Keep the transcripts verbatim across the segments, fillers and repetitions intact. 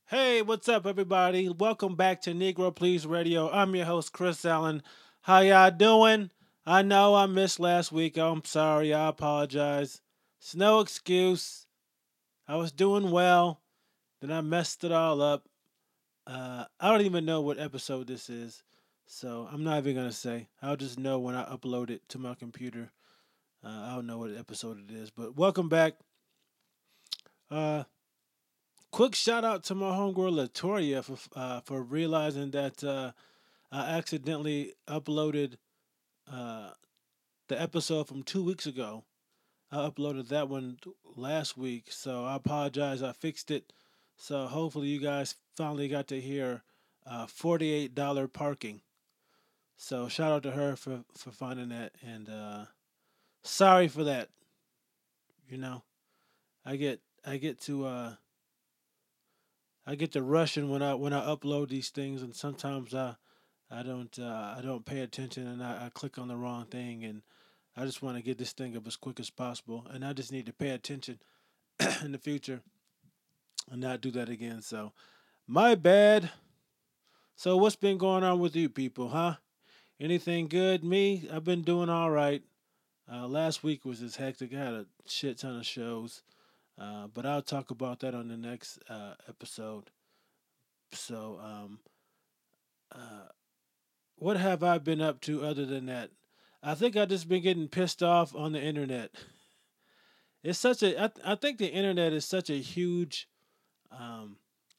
Hey, what's up, everybody? Welcome back to Negro Please Radio. I'm your host, Chris Allen. How y'all doing? I know I missed last week. I'm sorry. I apologize. It's no excuse. I was doing well, then I messed it all up. Uh, I don't even know what episode this is, so I'm not even gonna say. I'll just know when I upload it to my computer. Uh, I don't know what episode it is, but welcome back. Uh, Quick shout out to my homegirl Latoria for uh, for realizing that. Uh, I accidentally uploaded uh, the episode from two weeks ago. I uploaded that one last week, so I apologize. I fixed it. So hopefully you guys finally got to hear uh, forty-eight dollars parking. So shout out to her for, for finding that, and uh, sorry for that. You know, I get I get to uh, I get to rushing when I when I upload these things, and sometimes I I don't uh, I don't pay attention, and I, I click on the wrong thing, and I just want to get this thing up as quick as possible, and I just need to pay attention in the future and not do that again. So my bad. So what's been going on with you people, huh? Anything good? Me, I've been doing all right. Uh, last week was just hectic. I had a shit ton of shows, uh, but I'll talk about that on the next uh, episode. So, um, uh, what have I been up to other than that? I think I just been getting pissed off on the internet. It's such a. I, I think the internet is such a huge. Um,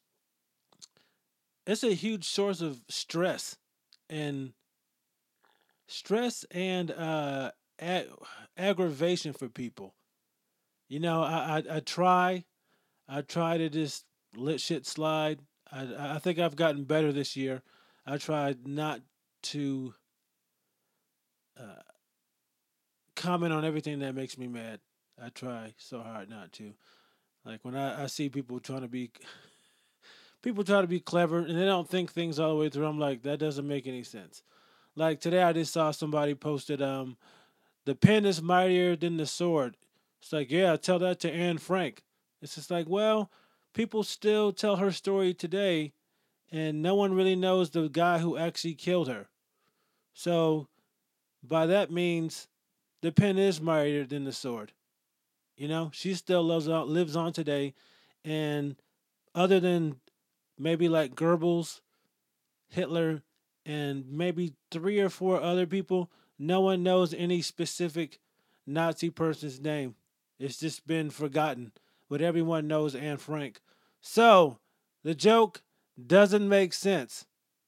it's a huge source of stress and stress and uh, ag- aggravation for people. You know, I, I I try. I try to just let shit slide. I I think I've gotten better this year. I tried not to uh, comment on everything that makes me mad. I try so hard not to. Like when I, I see people trying to be people try to be clever and they don't think things all the way through. I'm like, that doesn't make any sense. Like today I just saw somebody posted um the pen is mightier than the sword. It's like, yeah, tell that to Anne Frank. It's just like, well, people still tell her story today and no one really knows the guy who actually killed her. So by that means the pen is mightier than the sword. You know, she still lives on lives on today, and other than maybe like Goebbels, Hitler, and maybe three or four other people, no one knows any specific Nazi person's name. It's just been forgotten, but everyone knows Anne Frank. So the joke doesn't make sense.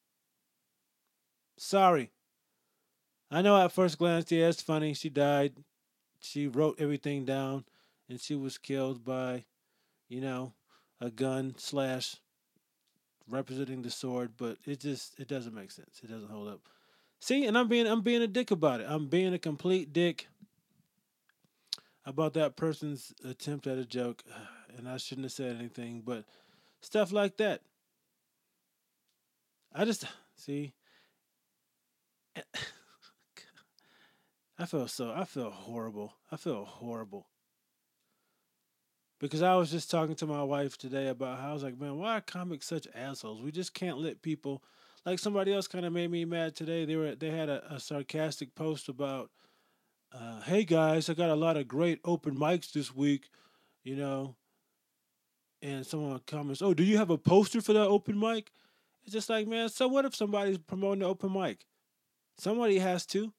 Sorry. I know at first glance, yeah, it's funny. She died. She wrote everything down, and she was killed by, you know, a gun slash representing the sword. But it just it doesn't make sense. It doesn't hold up. See, and I'm being I'm being a dick about it. I'm being a complete dick about that person's attempt at a joke, and I shouldn't have said anything. But stuff like that, I just see. I feel so. I feel horrible. I feel horrible because I was just talking to my wife today about how I was like, man, why are comics such assholes? We just can't let people. Like somebody else kind of made me mad today. They were they had a, a sarcastic post about, uh, hey guys, I got a lot of great open mics this week, you know, and someone comments, oh, do you have a poster for that open mic? It's just like, man, so what if somebody's promoting the open mic? Somebody has to,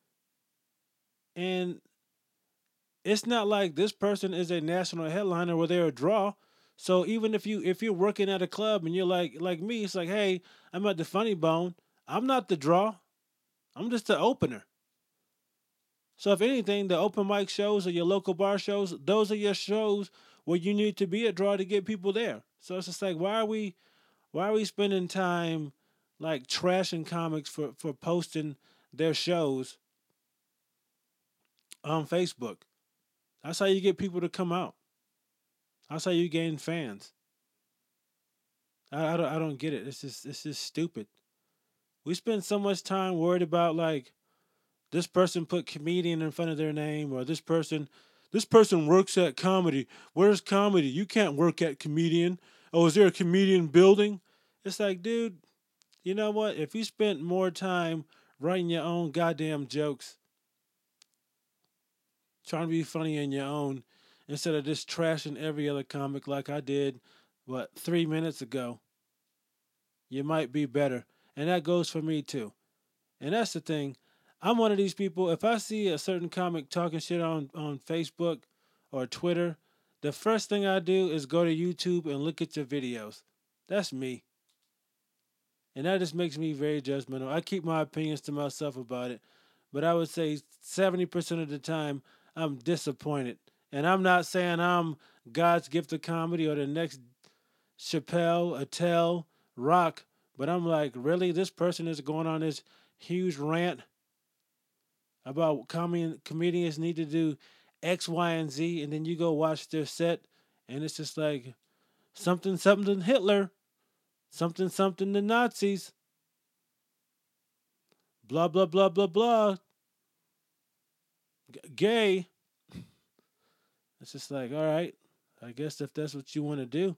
and it's not like this person is a national headliner where they're a draw. So even if you if you're working at a club and you're like like me, it's like, hey, I'm at the Funny Bone. I'm not the draw. I'm just the opener. So if anything, the open mic shows or your local bar shows, those are your shows where you need to be a draw to get people there. So it's just like, why are we why are we spending time like trashing comics for for posting their shows on Facebook? That's how you get people to come out. That's how you gain fans. I, I don't I don't get it. It's just it's just stupid. We spend so much time worried about like this person put comedian in front of their name or this person this person works at comedy. Where's comedy? You can't work at comedian. Oh, is there a comedian building? It's like, dude, you know what? If you spent more time writing your own goddamn jokes, trying to be funny in your own, instead of just trashing every other comic like I did, what, three minutes ago, you might be better. And that goes for me too. And that's the thing. I'm one of these people. If I see a certain comic talking shit on, on Facebook or Twitter, the first thing I do is go to YouTube and look at your videos. That's me. And that just makes me very judgmental. I keep my opinions to myself about it. But I would say seventy percent of the time, I'm disappointed. And I'm not saying I'm God's gift of comedy or the next Chappelle, Attell, Rock, but I'm like, really? This person is going on this huge rant about com- comedians need to do X, Y, and Z, and then you go watch their set, and it's just like something, something to Hitler, something, something to Nazis, blah, blah, blah, blah, blah, G- gay. It's just like, all right, I guess if that's what you want to do.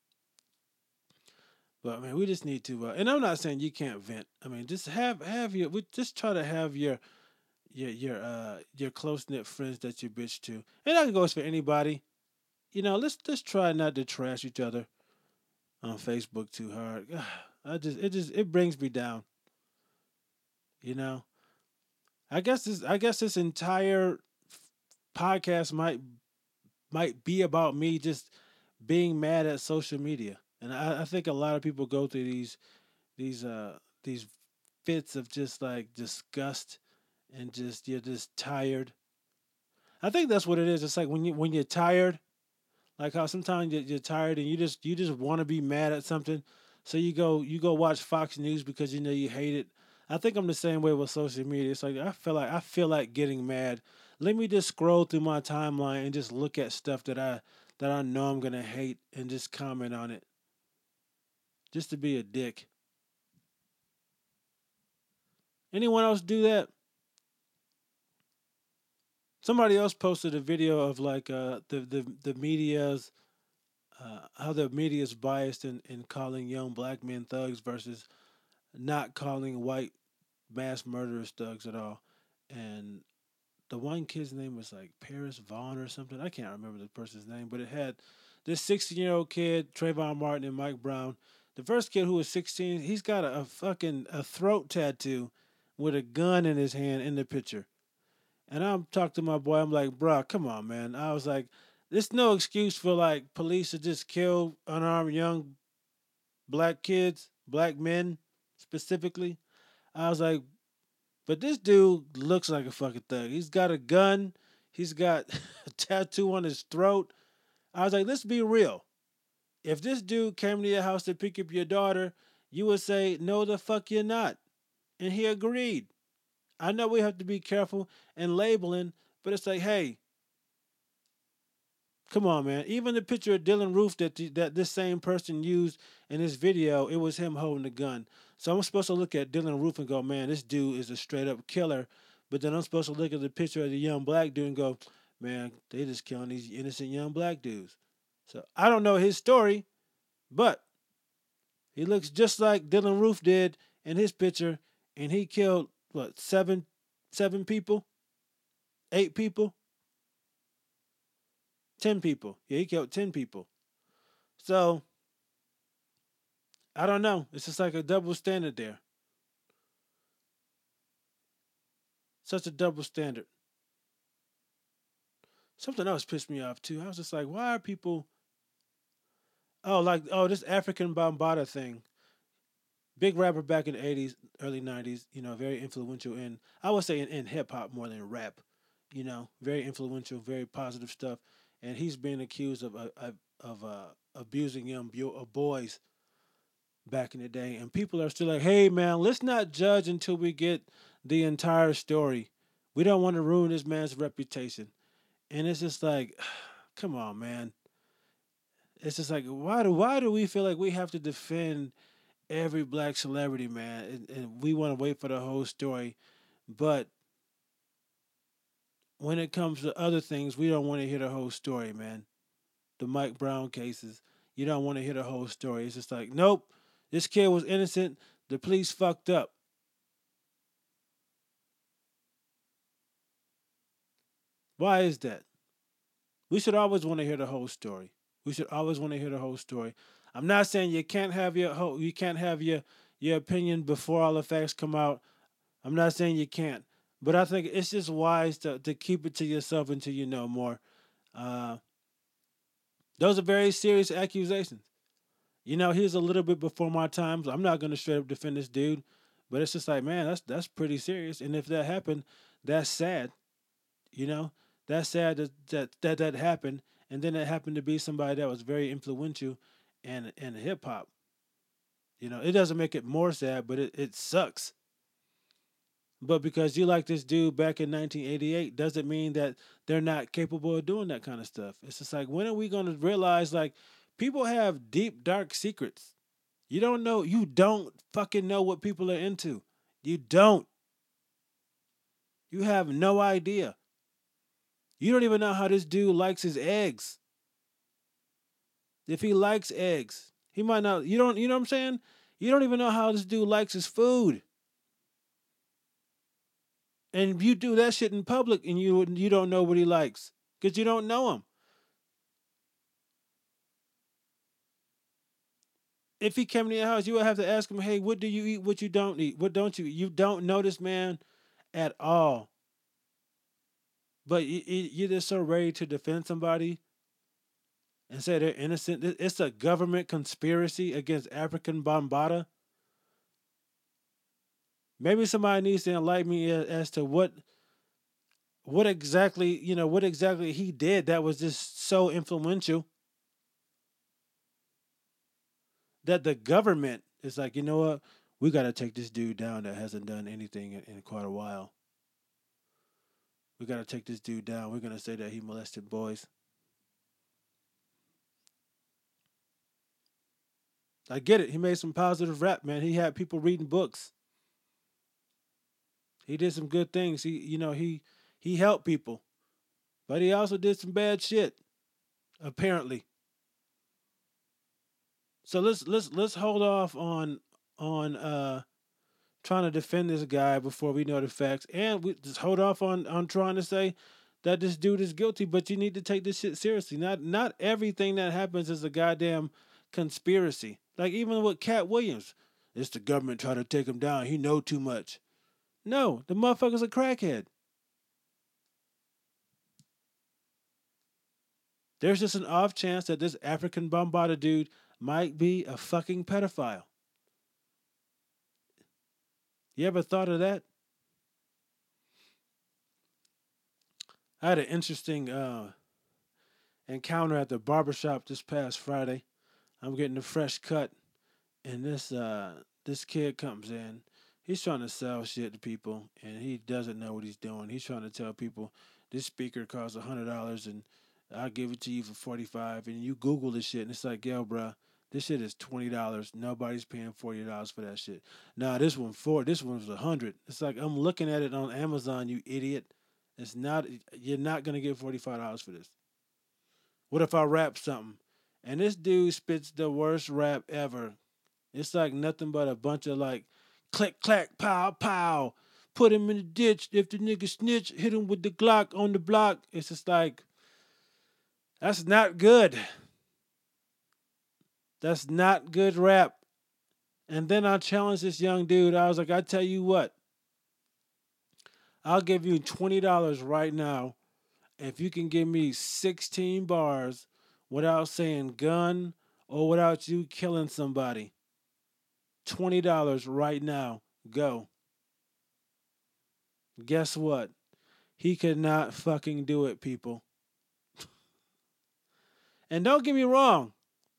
But man, we just need to, uh, and I'm not saying you can't vent. I mean, just have have your, we just try to have your your your uh your close knit friends that you bitch to, and that goes for anybody. You know, let's just try not to trash each other on Facebook too hard. I just it just it brings me down. You know, I guess this I guess this entire podcast might might be about me just being mad at social media, and I, I think a lot of people go through these these uh these fits of just like disgust and just you're just tired. I think that's what it is. It's like when you when you're tired, like how sometimes you're, you're tired and you just you just want to be mad at something, so you go you go watch Fox News because you know you hate it. I think I'm the same way with social media. It's like I feel like I feel like getting mad. Let me just scroll through my timeline and just look at stuff that I that I know I'm gonna hate and just comment on it, just to be a dick. Anyone else do that? Somebody else posted a video of like uh, the the the media's uh, how the media is biased in, in calling young black men thugs versus not calling white mass murderers thugs at all. And the one kid's name was like Paris Vaughn or something. I can't remember the person's name, but it had this sixteen year old kid, Trayvon Martin and Mike Brown. The first kid who was sixteen, he's got a, a fucking a throat tattoo with a gun in his hand in the picture. And I'm talking to my boy. I'm like, bro, come on, man. I was like, there's no excuse for like police to just kill unarmed young black kids, black men specifically. I was like, but this dude looks like a fucking thug. He's got a gun. He's got a tattoo on his throat. I was like, let's be real. If this dude came to your house to pick up your daughter, you would say, no, the fuck you're not. And he agreed. I know we have to be careful and labeling, but it's like, hey, come on, man. Even the picture of Dylan Roof that the, that this same person used in this video, it was him holding the gun. So I'm supposed to look at Dylan Roof and go, man, this dude is a straight up killer. But then I'm supposed to look at the picture of the young black dude and go, man, they just killing these innocent young black dudes. So I don't know his story, but he looks just like Dylan Roof did in his picture, and he killed what seven seven people, eight people, ten people. Yeah, he killed ten people. So I don't know. It's just like a double standard there. Such a double standard. Something else pissed me off too. I was just like, why are people? Oh, like oh, this African Bambaataa thing. Big rapper back in the eighties, early nineties. You know, very influential in I would say in, in hip hop more than rap. You know, very influential, very positive stuff. And he's being accused of uh, of, of uh, abusing young bu- uh, boys back in the day. And people are still like, hey man, let's not judge until we get the entire story. We don't want to ruin this man's reputation. And it's just like, come on, man. It's just like, why do why do we feel like we have to defend every black celebrity, man? And, and we want to wait for the whole story, but when it comes to other things, we don't want to hear the whole story, man. The Mike Brown cases. you don't want to hear the whole story. It's just like, nope, this kid was innocent. The police fucked up. Why is that? We should always want to hear the whole story. We should always want to hear the whole story. I'm not saying you can't have your whole, you can't have your your opinion before all the facts come out. I'm not saying you can't, but I think it's just wise to to keep it to yourself until you know more. Uh, those are very serious accusations. You know, he's a little bit before my times. I'm not going to straight up defend this dude, but it's just like, man, that's that's pretty serious. And if that happened, that's sad. You know, that's sad that that that, that happened, and then it happened to be somebody that was very influential in in hip hop. You know, it doesn't make it more sad, but it, it sucks. But because you like this dude back in nineteen eighty-eight doesn't mean that they're not capable of doing that kind of stuff. It's just like, when are we going to realize, like, people have deep dark secrets. You don't know, you don't fucking know what people are into. You don't. You have no idea. You don't even know how this dude likes his eggs. If he likes eggs, he might not. You don't. You know what I'm saying? You don't even know how this dude likes his food. And you do that shit in public, and you you don't know what he likes because you don't know him. If he came to your house, you would have to ask him, "Hey, what do you eat? What you don't eat? What don't you? You don't know this man at all." But you, you- you're just so ready to defend somebody and say they're innocent. It's a government conspiracy against African Bambaataa. Maybe somebody needs to enlighten me a- as to what what exactly, you know, what exactly he did that was just so influential that the government is like, you know what, we got to take this dude down that hasn't done anything in, in quite a while. We got to take this dude down. We're gonna say that he molested boys. I get it. He made some positive rap, man. He had people reading books. He did some good things. He, you know, he he helped people, but he also did some bad shit. Apparently. So let's let's let's hold off on on uh trying to defend this guy before we know the facts, and we just hold off on on trying to say that this dude is guilty. But you need to take this shit seriously. Not not everything that happens is a goddamn conspiracy. Like, even with Cat Williams, it's the government trying to take him down. He know too much. No, the motherfucker's a crackhead. There's just an off chance that this African Bombada dude might be a fucking pedophile. You ever thought of that? I had an interesting uh, encounter at the barbershop this past Friday. I'm getting a fresh cut, and this uh, this kid comes in. He's trying to sell shit to people, and he doesn't know what he's doing. He's trying to tell people this speaker costs a hundred dollars, and I'll give it to you for forty five. And you Google this shit, and it's like, yo, bruh, this shit is twenty dollars. Nobody's paying forty dollars for that shit. Nah, this one for this one was a hundred. It's like, I'm looking at it on Amazon, you idiot. It's not. You're not gonna get forty five dollars for this. What if I rap something? And this dude spits the worst rap ever. It's like nothing but a bunch of like click clack pow pow. Put him in the ditch. If the nigga snitch, hit him with the Glock on the block. It's just like, that's not good. That's not good rap. And then I challenged this young dude. I was like, I tell you what, I'll give you twenty dollars right now if you can give me sixteen bars without saying gun or without you killing somebody. twenty dollars right now. Go. Guess what? He could not fucking do it, people. And don't get me wrong.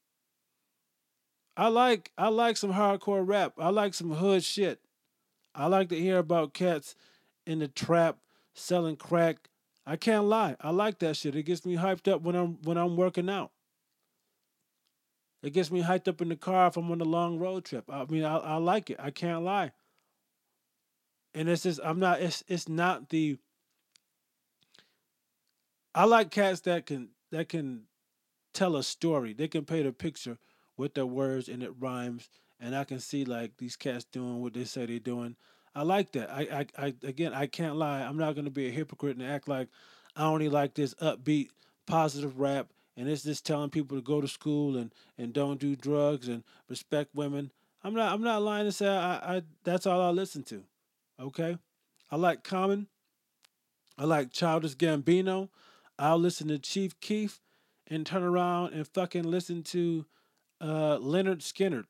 I like I like some hardcore rap. I like some hood shit. I like to hear about cats in the trap selling crack. I can't lie. I like that shit. It gets me hyped up when I'm when I'm working out. It gets me hyped up in the car if I'm on a long road trip. I mean, I, I like it. I can't lie. And it's just, I'm not. It's it's not the. I like cats that can that can tell a story. They can paint a picture with their words and it rhymes. And I can see like these cats doing what they say they're doing. I like that. I, I, I again, I can't lie. I'm not gonna be a hypocrite and act like I only like this upbeat, positive rap, and it's just telling people to go to school and, and don't do drugs and respect women. I'm not. I'm not lying to say I, I. That's all I listen to. Okay. I like Common. I like Childish Gambino. I'll listen to Chief Keef and turn around and fucking listen to uh, Leonard Skinner.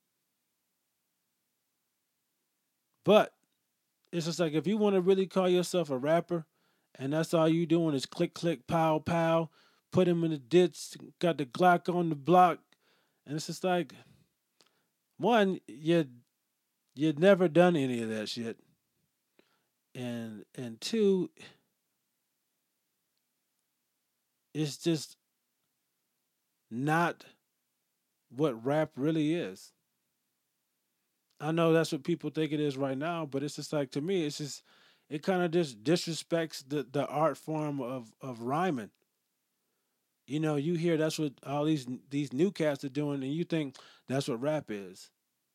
But it's just like if you want to really call yourself a rapper and that's all you doing is click, click, pow, pow, put him in the ditch, got the Glock on the block, and it's just like, one, you you'd never done any of that shit. And and two, it's just not what rap really is. I know that's what people think it is right now, but it's just like to me, it's just it kind of just disrespects the the art form of of rhyming. You know, you hear that's what all these these new cats are doing, and you think that's what rap is.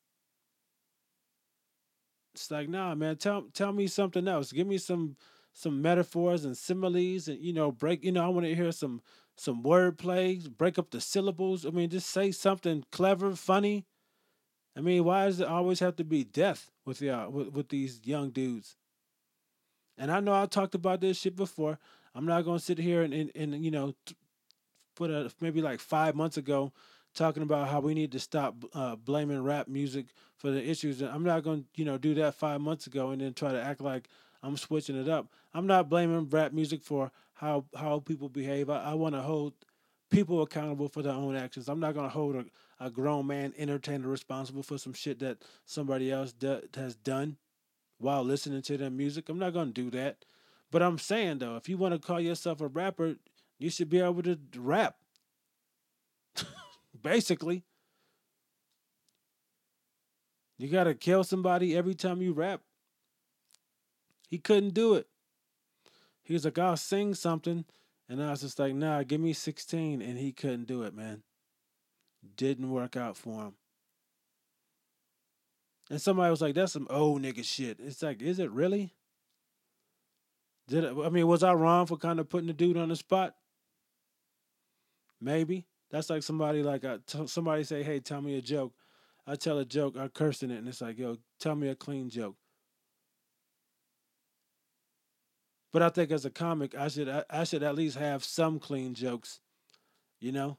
It's like, nah, man, tell tell me something else. Give me some some metaphors and similes, and you know, break. You know, I want to hear some some word plays, break up the syllables. I mean, just say something clever, funny. I mean, why does it always have to be death with y'all with, with these young dudes? And I know I talked about this shit before. I'm not gonna sit here and and, and you know put a maybe like five months ago talking about how we need to stop uh, blaming rap music for the issues. And I'm not going to you know do that five months ago and then try to act like I'm switching it up. I'm not blaming rap music for how how people behave. I, I want to hold people accountable for their own actions. I'm not going to hold a, a grown man entertainer responsible for some shit that somebody else do, has done while listening to their music. I'm not going to do that. But I'm saying though, if you want to call yourself a rapper, you should be able to rap. Basically, you got to kill somebody every time you rap. He couldn't do it. He was like, I'll sing something. And I was just like, nah, give me sixteen. And he couldn't do it, man. Didn't work out for him. And somebody was like, that's some old nigga shit. It's like, is it really? Did it, I mean, was I wrong for kind of putting the dude on the spot? Maybe. That's like somebody like I t- somebody say, "Hey, tell me a joke." I tell a joke, I curse in it, and it's like, "Yo, tell me a clean joke." But I think as a comic, I should I, I should at least have some clean jokes. You know,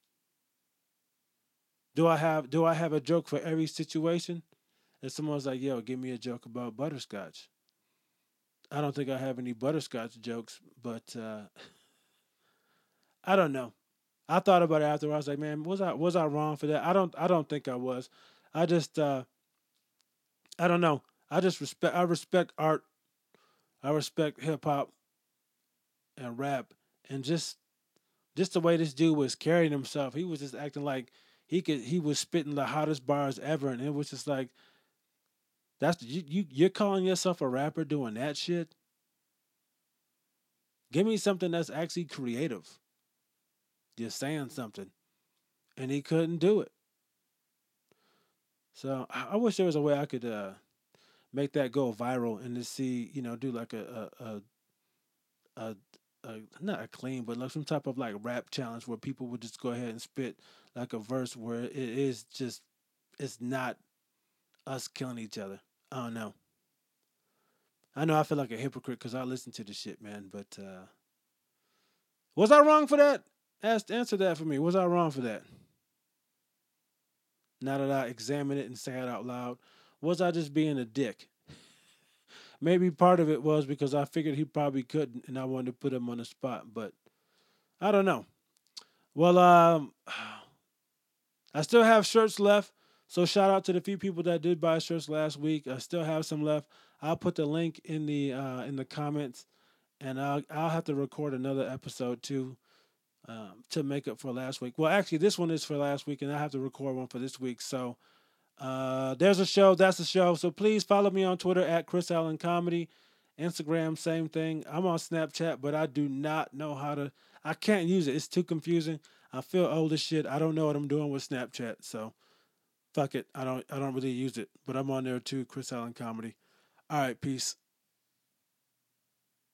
do I have do I have a joke for every situation? And someone's like, "Yo, give me a joke about butterscotch." I don't think I have any butterscotch jokes, but uh, I don't know. I thought about it after. I was like, "Man, was I was I wrong for that?" I don't I don't think I was. I just uh, I don't know. I just respect I respect art. I respect hip hop and rap, and just just the way this dude was carrying himself. He was just acting like he could. He was spitting the hottest bars ever, and it was just like that's you. you you're calling yourself a rapper doing that shit. Give me something that's actually creative. Just saying something, and he couldn't do it. So I I wish there was a way I could uh, make that go viral and to see you know do like a a, a a, a not a clean, but like some type of like rap challenge where people would just go ahead and spit like a verse where it is just it's not us killing each other. I don't know. I know I feel like a hypocrite because I listen to the shit, man. But uh, was I wrong for that? Ask answer that for me. Was I wrong for that? Now that I examine it and say it out loud, was I just being a dick? Maybe part of it was because I figured he probably couldn't, and I wanted to put him on the spot. But I don't know. Well, um, I still have shirts left. So shout out to the few people that did buy shirts last week. I still have some left. I'll put the link in the uh, in the comments, and I'll I'll have to record another episode too um, to make up for last week. Well, actually, this one is for last week, and I have to record one for this week. So uh, there's a show. That's the show. So please follow me on Twitter at Chris Allen Comedy. Instagram, same thing. I'm on Snapchat, but I do not know how to. I can't use it. It's too confusing. I feel old as shit. I don't know what I'm doing with Snapchat, so fuck it. I don't I don't really use it, but I'm on there too. Chris Allen Comedy. All right, peace.